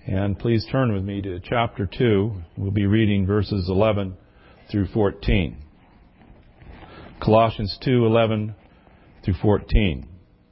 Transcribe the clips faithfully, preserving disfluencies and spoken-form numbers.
And please turn with me to chapter two. We'll be reading verses eleven through fourteen. Colossians two, eleven through fourteen.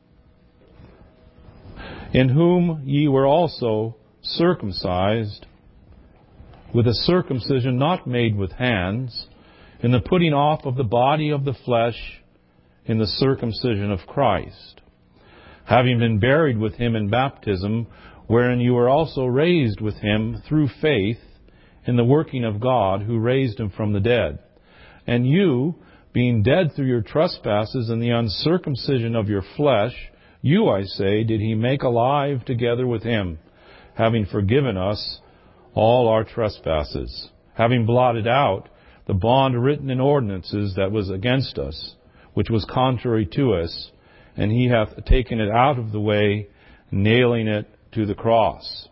In whom ye were also circumcised with a circumcision not made with hands, in the putting off of the body of the flesh in the circumcision of Christ, having been buried with him in baptism, wherein you were also raised with him through faith in the working of God, who raised him from the dead. And you, being dead through your trespasses and the uncircumcision of your flesh, you, I say, did he make alive together with him, having forgiven us all our trespasses, having blotted out the bond written in ordinances that was against us, which was contrary to us, and he hath taken it out of the way, nailing it to the cross.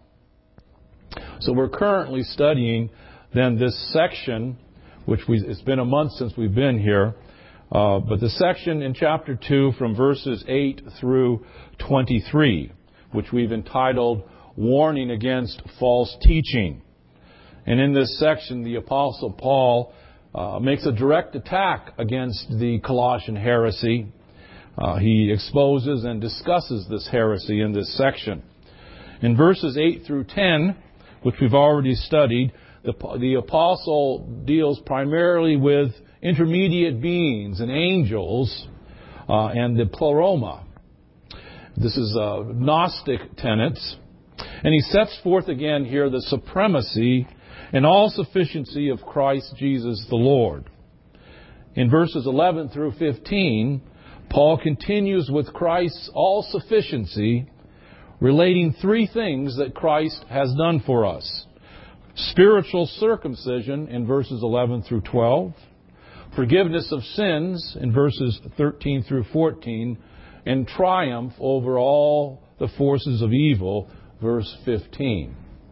So we're currently studying then this section, which we, it's been a month since we've been here, uh, but the section in chapter two from verses eight through twenty-three, which we've entitled Warning Against False Teaching. And in this section, the Apostle Paul uh, makes a direct attack against the Colossian heresy. Uh, he exposes and discusses this heresy in this section. In verses eight through ten, which we've already studied, the, the apostle deals primarily with intermediate beings and angels uh, and the pleroma. This is uh, Gnostic tenets. And he sets forth again here the supremacy and all sufficiency of Christ Jesus the Lord. In verses eleven through fifteen, Paul continues with Christ's all sufficiency, relating three things that Christ has done for us. Spiritual circumcision in verses eleven through twelve, forgiveness of sins in verses thirteen through fourteen, and triumph over all the forces of evil, verse fifteen.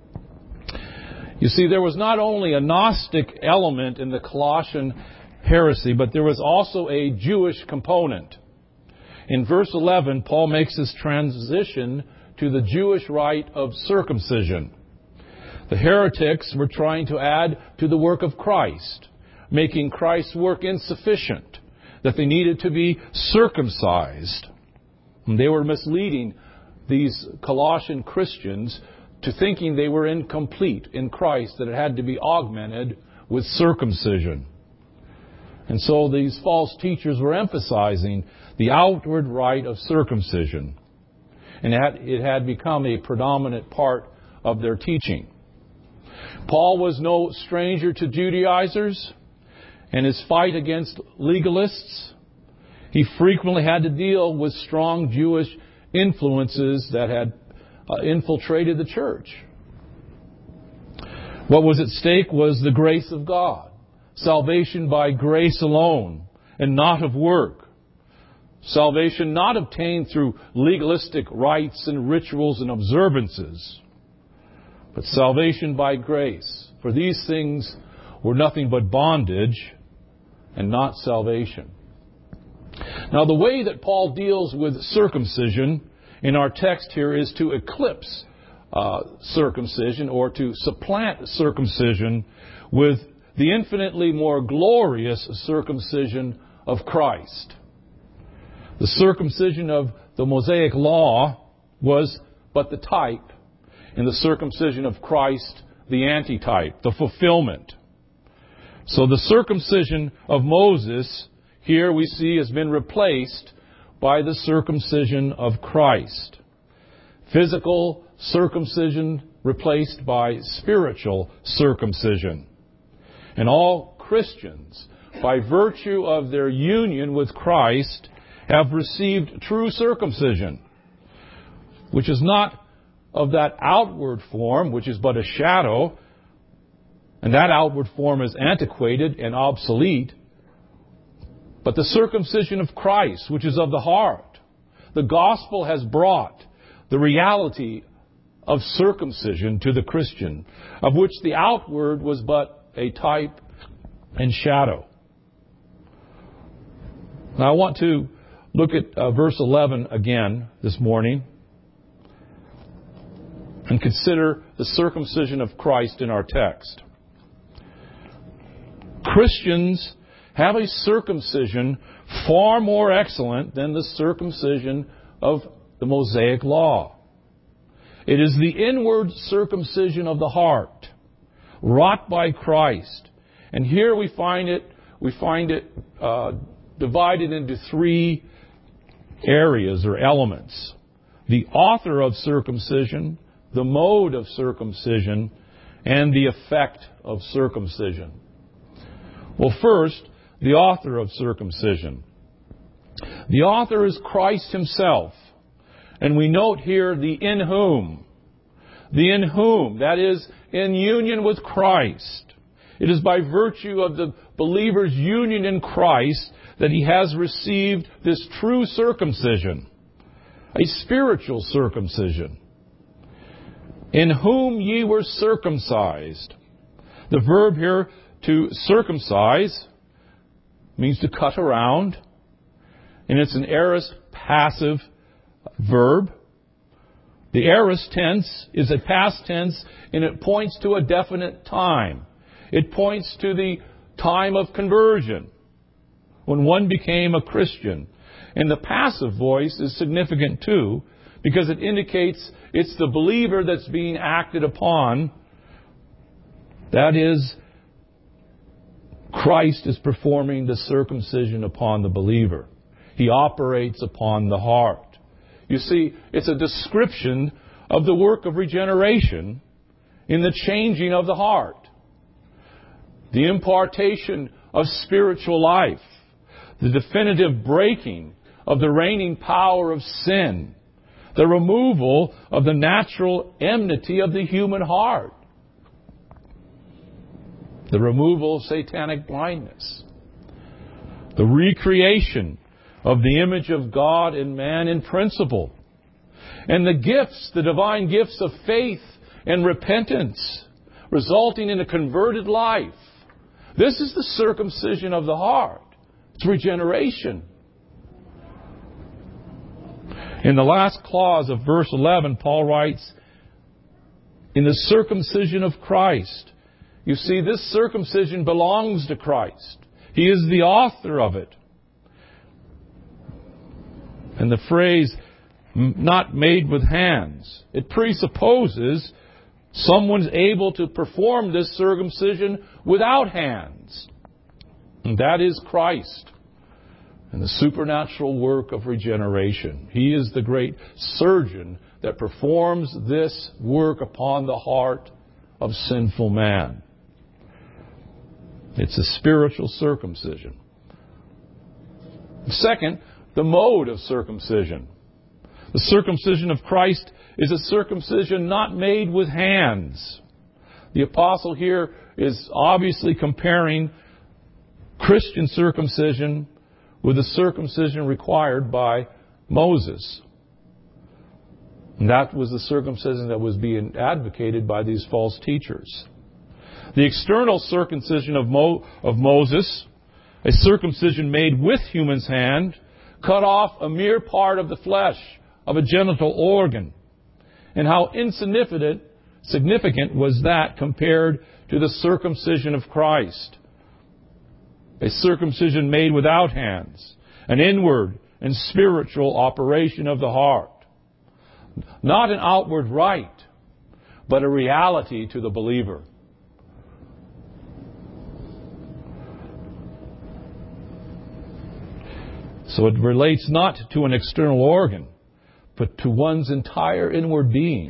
You see, there was not only a Gnostic element in the Colossian heresy, but there was also a Jewish component. In verse eleven, Paul makes his transition to the Jewish rite of circumcision. The heretics were trying to add to the work of Christ, making Christ's work insufficient, that they needed to be circumcised. And they were misleading these Colossian Christians to thinking they were incomplete in Christ, that it had to be augmented with circumcision. And so these false teachers were emphasizing the outward rite of circumcision. And it had, it had become a predominant part of their teaching. Paul was no stranger to Judaizers and his fight against legalists. He frequently had to deal with strong Jewish influences that had uh, infiltrated the church. What was at stake was the grace of God. Salvation by grace alone and not of work. Salvation not obtained through legalistic rites and rituals and observances, but salvation by grace. For these things were nothing but bondage and not salvation. Now, the way that Paul deals with circumcision in our text here is to eclipse uh, circumcision, or to supplant circumcision with the infinitely more glorious circumcision of Christ. The circumcision of the Mosaic law was but the type, and the circumcision of Christ the antitype, the fulfillment. So the circumcision of Moses here we see has been replaced by the circumcision of Christ. Physical circumcision replaced by spiritual circumcision. And all Christians, by virtue of their union with Christ, have received true circumcision, which is not of that outward form, which is but a shadow, and that outward form is antiquated and obsolete, but the circumcision of Christ, which is of the heart. The gospel has brought the reality of circumcision to the Christian, of which the outward was but a type and shadow. Now I want to look at uh, verse eleven again this morning. And and consider the circumcision of Christ in our text. Christians have a circumcision far more excellent than the circumcision of the Mosaic Law. It is the inward circumcision of the heart, wrought by Christ. And here we find it, we find it uh, divided into three areas or elements. The author of circumcision, the mode of circumcision, and the effect of circumcision. Well, first, the author of circumcision. The author is Christ Himself. And we note here the in whom. The in whom, that is, in union with Christ. It is by virtue of the believer's union in Christ that he has received this true circumcision, a spiritual circumcision. In whom ye were circumcised. The verb here, to circumcise, means to cut around, and it's an aorist passive verb. The aorist tense is a past tense, and it points to a definite time. It points to the time of conversion, when one became a Christian. And the passive voice is significant too, because it indicates it's the believer that's being acted upon. That is, Christ is performing the circumcision upon the believer. He operates upon the heart. You see, it's a description of the work of regeneration in the changing of the heart. The impartation of spiritual life. The definitive breaking of the reigning power of sin. The removal of the natural enmity of the human heart. The removal of satanic blindness. The recreation of the image of God in man in principle. And the gifts, the divine gifts of faith and repentance, resulting in a converted life. This is the circumcision of the heart. It's regeneration. In the last clause of verse eleven, Paul writes, in the circumcision of Christ. You see, this circumcision belongs to Christ. He is the author of it. And the phrase, not made with hands, it presupposes someone's able to perform this circumcision without hands. And that is Christ and the supernatural work of regeneration. He is the great surgeon that performs this work upon the heart of sinful man. It's a spiritual circumcision. Second, the mode of circumcision. The circumcision of Christ is a circumcision not made with hands. The apostle here is obviously comparing Christian circumcision with the circumcision required by Moses. And that was the circumcision that was being advocated by these false teachers. The external circumcision of, Mo- of Moses, a circumcision made with human's hand, cut off a mere part of the flesh of a genital organ. And how insignificant significant was that compared to the circumcision of Christ. A circumcision made without hands, an inward and spiritual operation of the heart. Not an outward rite, but a reality to the believer. So it relates not to an external organ, but to one's entire inward being.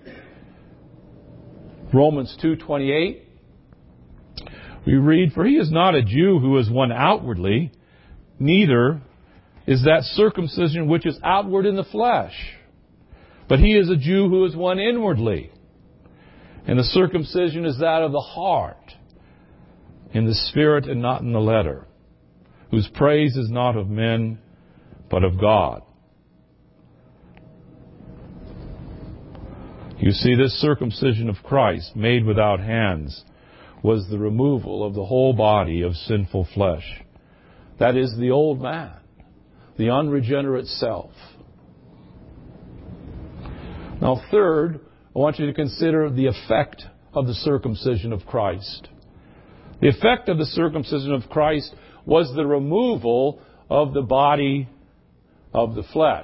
Romans two twenty-eight, we read, for he is not a Jew who is one outwardly, neither is that circumcision which is outward in the flesh, but he is a Jew who is one inwardly. And the circumcision is that of the heart, in the spirit and not in the letter, whose praise is not of men, but of God. You see, this circumcision of Christ, made without hands, was the removal of the whole body of sinful flesh. That is the old man, the unregenerate self. Now, third, I want you to consider the effect of the circumcision of Christ. The effect of the circumcision of Christ was the removal of the body of the flesh.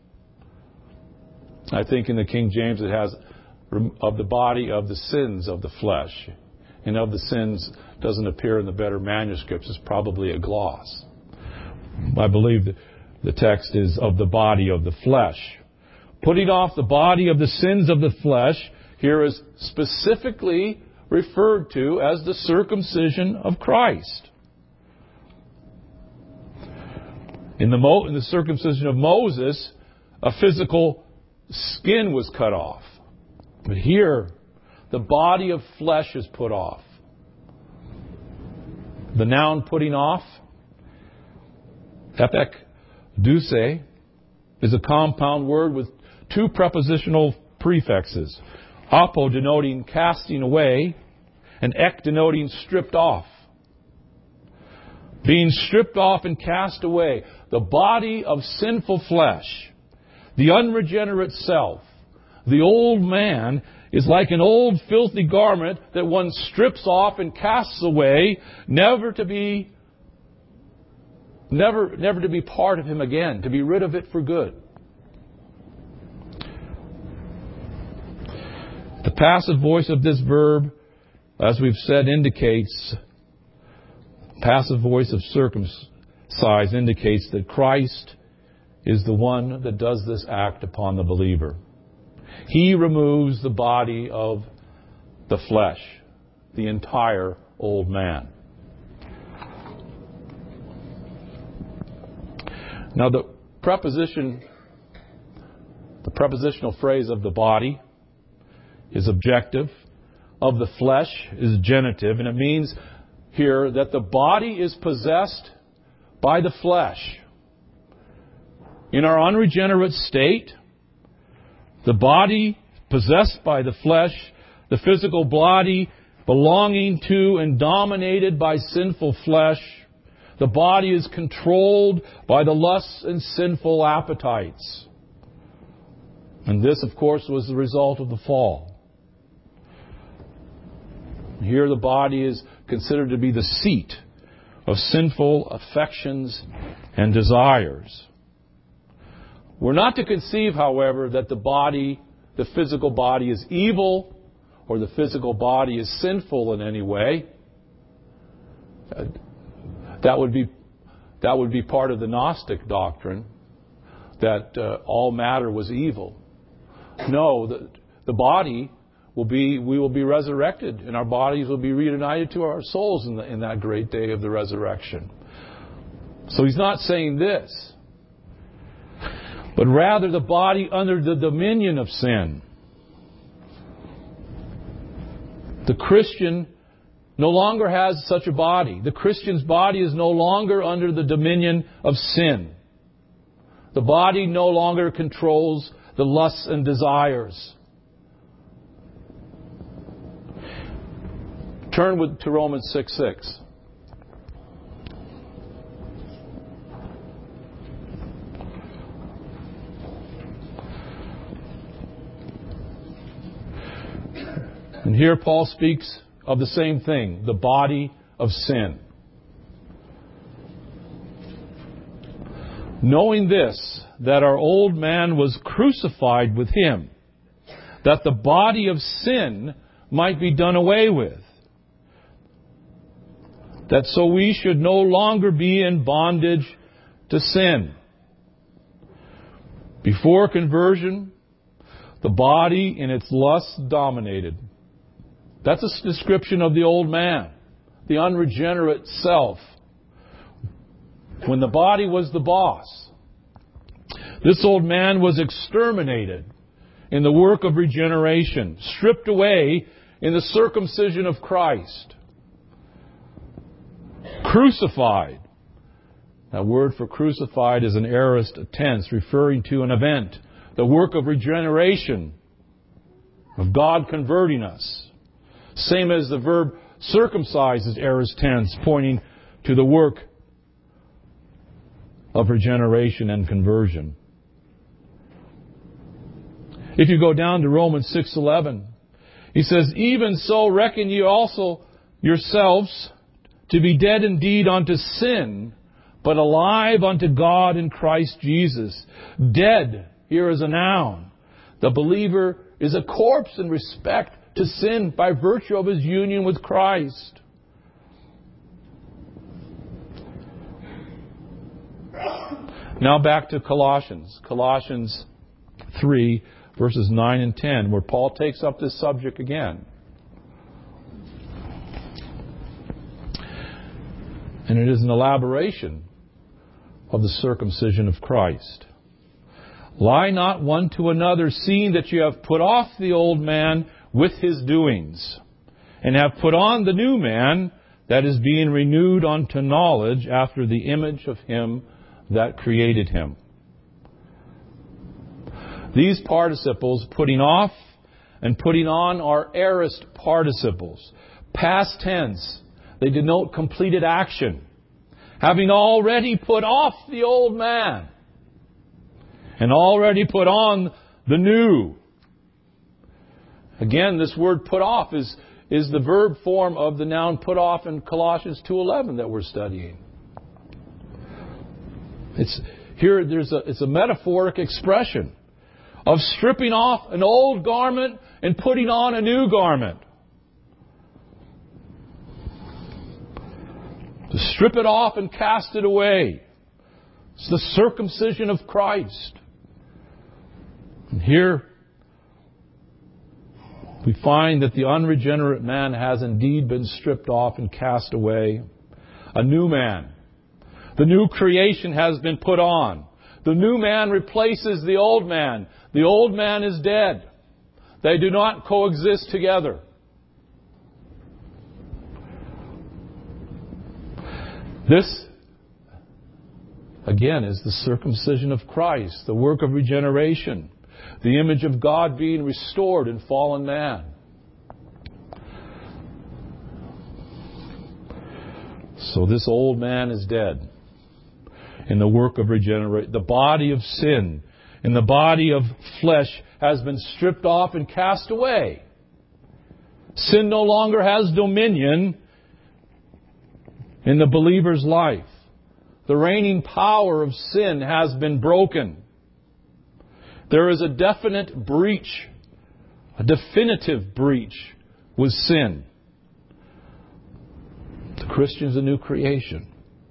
I think in the King James it has of the body of the sins of the flesh. And of the sins doesn't appear in the better manuscripts. It's probably a gloss. I believe that the text is of the body of the flesh. Putting off the body of the sins of the flesh here is specifically referred to as the circumcision of Christ. In the, Mo- in the circumcision of Moses, a physical skin was cut off. But here, the body of flesh is put off. The noun putting off, epekdousse, is a compound word with two prepositional prefixes. Apo denoting casting away, and ek denoting stripped off. Being stripped off and cast away. The body of sinful flesh, the unregenerate self, the old man, is like an old filthy garment that one strips off and casts away, never to be never never to be part of him again, to be rid of it for good. The passive voice of this verb, as we've said, indicates passive voice of circumcise indicates that Christ is the one that does this act upon the believer. He removes the body of the flesh, the entire old man. Now the preposition, the prepositional phrase of the body is objective, of the flesh is genitive, and it means here that the body is possessed by the flesh. In our unregenerate state, the body possessed by the flesh, the physical body belonging to and dominated by sinful flesh, the body is controlled by the lusts and sinful appetites. And this, of course, was the result of the fall. Here the body is considered to be the seat of sinful affections and desires. We're not to conceive, however, that the body, the physical body, is evil or the physical body is sinful in any way. That would be that would be part of the Gnostic doctrine, that uh, all matter was evil. No, the, the body will be, we will be resurrected, and our bodies will be reunited to our souls in, the, in that great day of the resurrection. So he's not saying this, but rather the body under the dominion of sin. The Christian no longer has such a body. The Christian's body is no longer under the dominion of sin. The body no longer controls the lusts and desires. Turn with, to Romans six six. And here Paul speaks of the same thing, the body of sin. Knowing this, that our old man was crucified with him, that the body of sin might be done away with, that so we should no longer be in bondage to sin. Before conversion, the body in its lust dominated. That's a description of the old man, the unregenerate self. When the body was the boss, this old man was exterminated in the work of regeneration, stripped away in the circumcision of Christ, crucified. That word for crucified is an aorist tense referring to an event, the work of regeneration, of God converting us. Same as the verb circumcise is aorist tense, pointing to the work of regeneration and conversion. If you go down to Romans six eleven, he says, even so reckon ye also yourselves to be dead indeed unto sin, but alive unto God in Christ Jesus. Dead, here is a noun. The believer is a corpse in respect to sin by virtue of his union with Christ. Now back to Colossians. Colossians three, verses nine and ten, where Paul takes up this subject again. And it is an elaboration of the circumcision of Christ. Lie not one to another, seeing that you have put off the old man with his doings, and have put on the new man, that is being renewed unto knowledge after the image of him that created him. These participles, putting off and putting on, are aorist participles. Past tense. They denote completed action. Having already put off the old man and already put on the new. Again, this word put off is, is the verb form of the noun put off in Colossians two eleven that we're studying. It's here there's a it's a metaphoric expression of stripping off an old garment and putting on a new garment. To strip it off and cast it away. It's the circumcision of Christ. And here we find that the unregenerate man has indeed been stripped off and cast away. A new man. The new creation has been put on. The new man replaces the old man. The old man is dead. They do not coexist together. This, again, is the circumcision of Christ, the work of regeneration, the image of God being restored in fallen man. So this old man is dead in the work of regeneration. The body of sin and the body of flesh has been stripped off and cast away. Sin no longer has dominion in the believer's life. The reigning power of sin has been broken. There is a definite breach, a definitive breach with sin. The Christian is a new creation.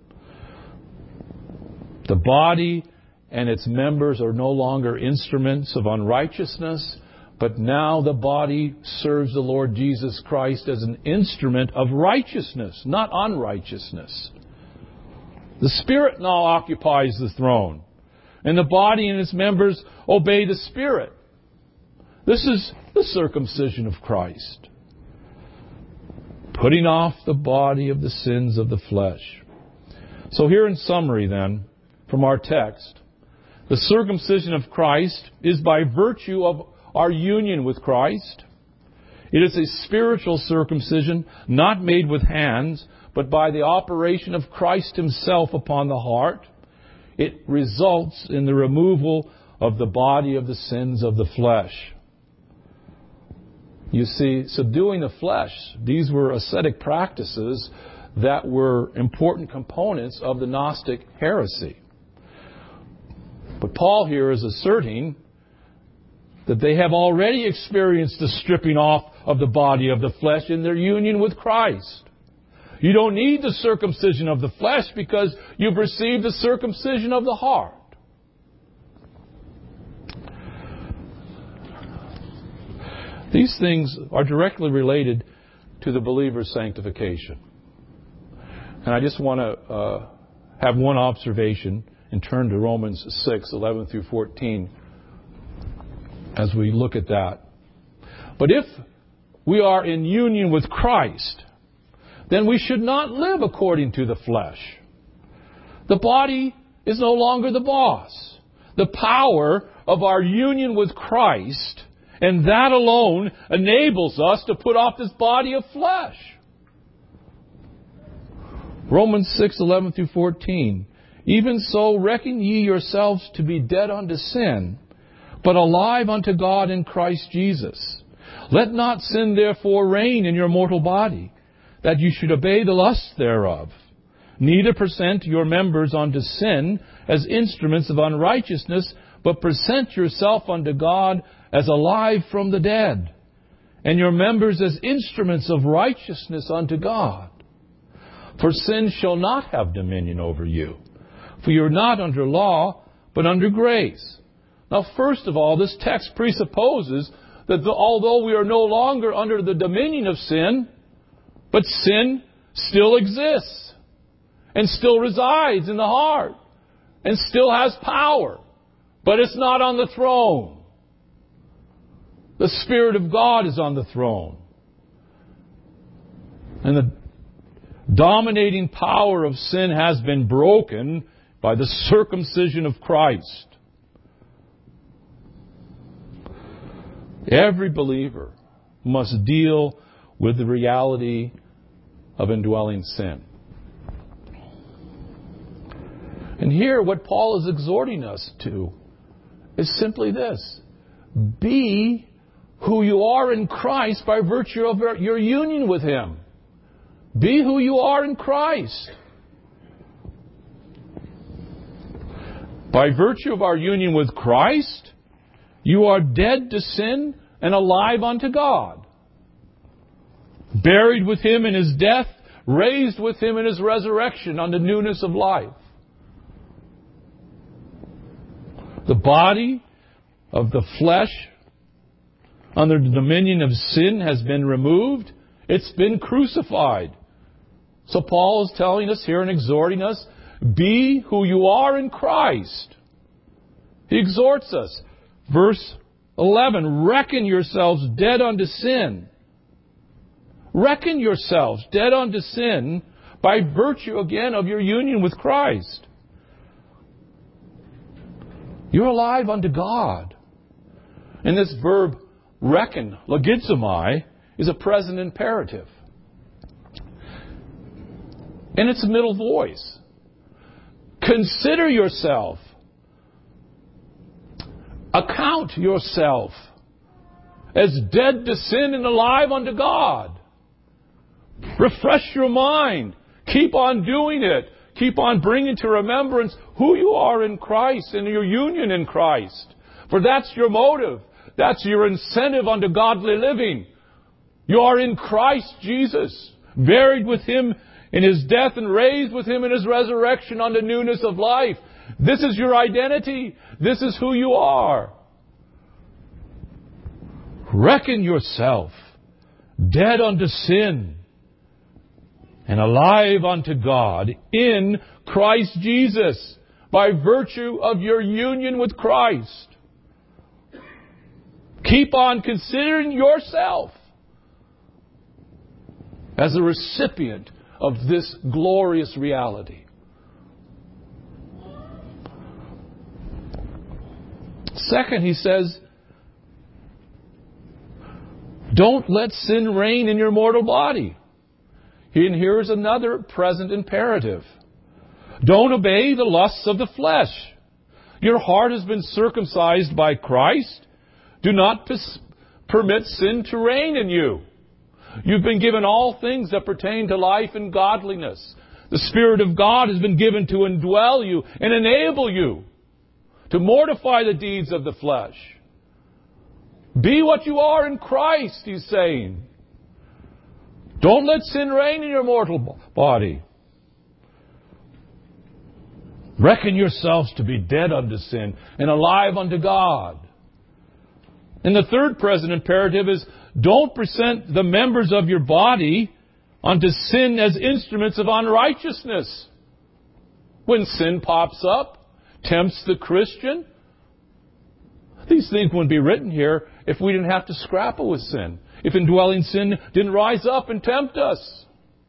The body and its members are no longer instruments of unrighteousness, but now the body serves the Lord Jesus Christ as an instrument of righteousness, not unrighteousness. The Spirit now occupies the throne, and the body and its members obey the Spirit. This is the circumcision of Christ. Putting off the body of the sins of the flesh. So here in summary then, from our text, the circumcision of Christ is by virtue of our union with Christ. It is a spiritual circumcision, not made with hands, but by the operation of Christ Himself upon the heart. It results in the removal of the body of the sins of the flesh. You see, subduing the flesh, these were ascetic practices that were important components of the Gnostic heresy. But Paul here is asserting that they have already experienced the stripping off of the body of the flesh in their union with Christ. You don't need the circumcision of the flesh because you've received the circumcision of the heart. These things are directly related to the believer's sanctification. And I just want to uh, have one observation and turn to Romans six, eleven through fourteen as we look at that. But if we are in union with Christ, then we should not live according to the flesh. The body is no longer the boss. The power of our union with Christ, and that alone, enables us to put off this body of flesh. Romans six, eleven through fourteen. Even so reckon ye yourselves to be dead unto sin, but alive unto God in Christ Jesus. Let not sin therefore reign in your mortal body, that you should obey the lusts thereof. Neither present your members unto sin as instruments of unrighteousness, but present yourself unto God as alive from the dead, and your members as instruments of righteousness unto God. For sin shall not have dominion over you, for you are not under law, but under grace. Now, first of all, this text presupposes that the, although we are no longer under the dominion of sin, but sin still exists and still resides in the heart and still has power, but it's not on the throne. The Spirit of God is on the throne. And the dominating power of sin has been broken by the circumcision of Christ. Every believer must deal with the reality of indwelling sin. And here what Paul is exhorting us to is simply this: be who you are in Christ by virtue of your union with Him. Be who you are in Christ. By virtue of our union with Christ, you are dead to sin and alive unto God. Buried with Him in His death, raised with Him in His resurrection unto newness of life. The body of the flesh under the dominion of sin has been removed. It's been crucified. So Paul is telling us here and exhorting us, be who you are in Christ. He exhorts us. Verse eleven, reckon yourselves dead unto sin. Reckon yourselves dead unto sin by virtue, again, of your union with Christ. You're alive unto God. And this verb, reckon, logizomai, is a present imperative. And it's a middle voice. Consider yourself. Account yourself as dead to sin and alive unto God. Refresh your mind. Keep on doing it. Keep on bringing to remembrance who you are in Christ and your union in Christ. For that's your motive. That's your incentive unto godly living. You are in Christ Jesus, buried with Him in His death and raised with Him in His resurrection unto newness of life. This is your identity. This is who you are. Reckon yourself dead unto sin and alive unto God in Christ Jesus by virtue of your union with Christ. Keep on considering yourself as a recipient of this glorious reality. Second, he says, don't let sin reign in your mortal body. And here's another present imperative. Don't obey the lusts of the flesh. Your heart has been circumcised by Christ. Do not pers- permit sin to reign in you. You've been given all things that pertain to life and godliness. The Spirit of God has been given to indwell you and enable you to mortify the deeds of the flesh. Be what you are in Christ, he's saying. Don't let sin reign in your mortal body. Reckon yourselves to be dead unto sin and alive unto God. And the third present imperative is, don't present the members of your body unto sin as instruments of unrighteousness. When sin pops up, tempts the Christian, these things wouldn't be written here if we didn't have to scrapple with sin. If indwelling sin didn't rise up and tempt us.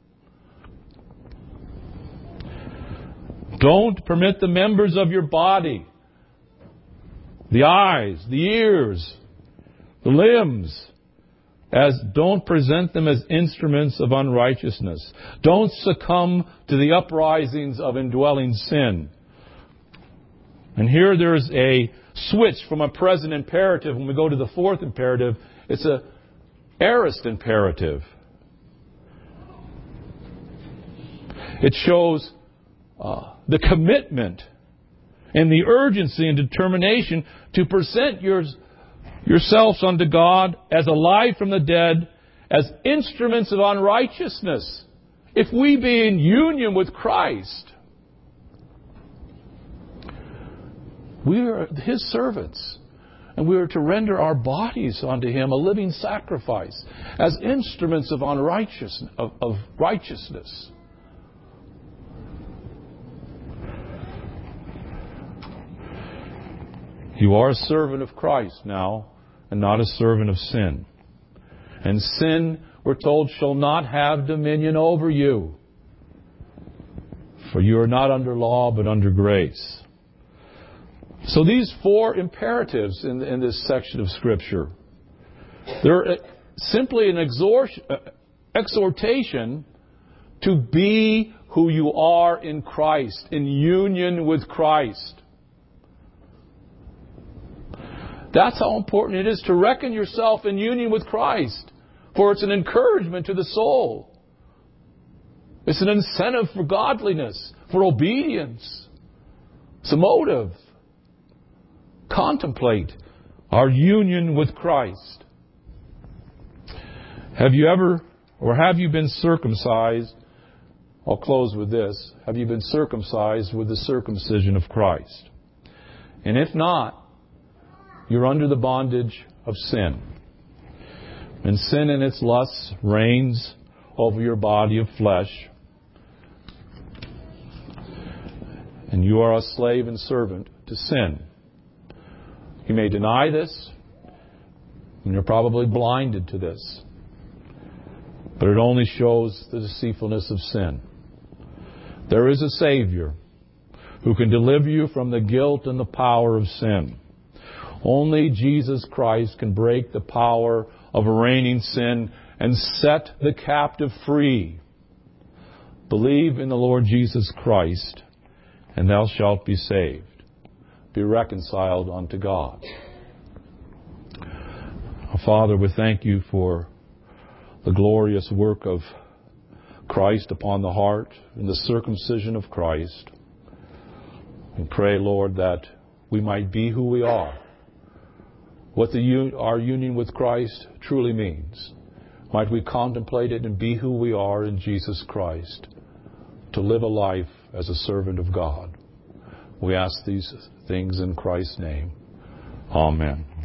Don't permit the members of your body, the eyes, the ears, the limbs, as don't present them as instruments of unrighteousness. Don't succumb to the uprisings of indwelling sin. And here there's a switch from a present imperative. When we go to the fourth imperative, it's a aorist imperative. It shows uh, the commitment and the urgency and determination to present yours, yourselves unto God as alive from the dead, as instruments of unrighteousness. If we be in union with Christ, we are His servants, and we are to render our bodies unto Him a living sacrifice, as instruments of unrighteousness, of, of righteousness. You are a servant of Christ now, and not a servant of sin. And sin, we're told, shall not have dominion over you. For you are not under law, but under grace. So these four imperatives in, in this section of Scripture, they're simply an exhortation to be who you are in Christ, in union with Christ. That's how important it is to reckon yourself in union with Christ. For it's an encouragement to the soul. It's an incentive for godliness, for obedience. It's a motive. Contemplate our union with Christ. Have you ever, or have you been circumcised? I'll close with this. Have you been circumcised with the circumcision of Christ? And if not, you're under the bondage of sin. And sin in its lusts reigns over your body of flesh. And you are a slave and servant to sin. You may deny this, and you're probably blinded to this. But it only shows the deceitfulness of sin. There is a Savior who can deliver you from the guilt and the power of sin. Only Jesus Christ can break the power of reigning sin and set the captive free. Believe in the Lord Jesus Christ, and thou shalt be saved. Be reconciled unto God. Father, we thank you for the glorious work of Christ upon the heart and the circumcision of Christ. We pray, Lord, that we might be who we are. What the, our union with Christ truly means. Might we contemplate it and be who we are in Jesus Christ, to live a life as a servant of God. We ask these things in Christ's name. Amen.